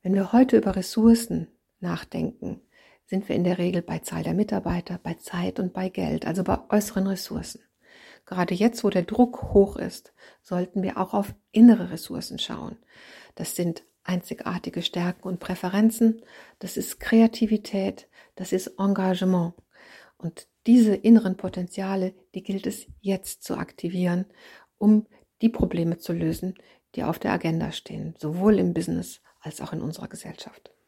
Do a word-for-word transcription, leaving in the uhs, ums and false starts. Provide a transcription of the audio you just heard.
Wenn wir heute über Ressourcen nachdenken, sind wir in der Regel bei Zahl der Mitarbeiter, bei Zeit und bei Geld, also bei äußeren Ressourcen. Gerade jetzt, wo der Druck hoch ist, sollten wir auch auf innere Ressourcen schauen. Das sind einzigartige Stärken und Präferenzen, das ist Kreativität, das ist Engagement. Und diese inneren Potenziale, die gilt es jetzt zu aktivieren, um die Probleme zu lösen, die auf der Agenda stehen, sowohl im Business als auch in unserer Gesellschaft.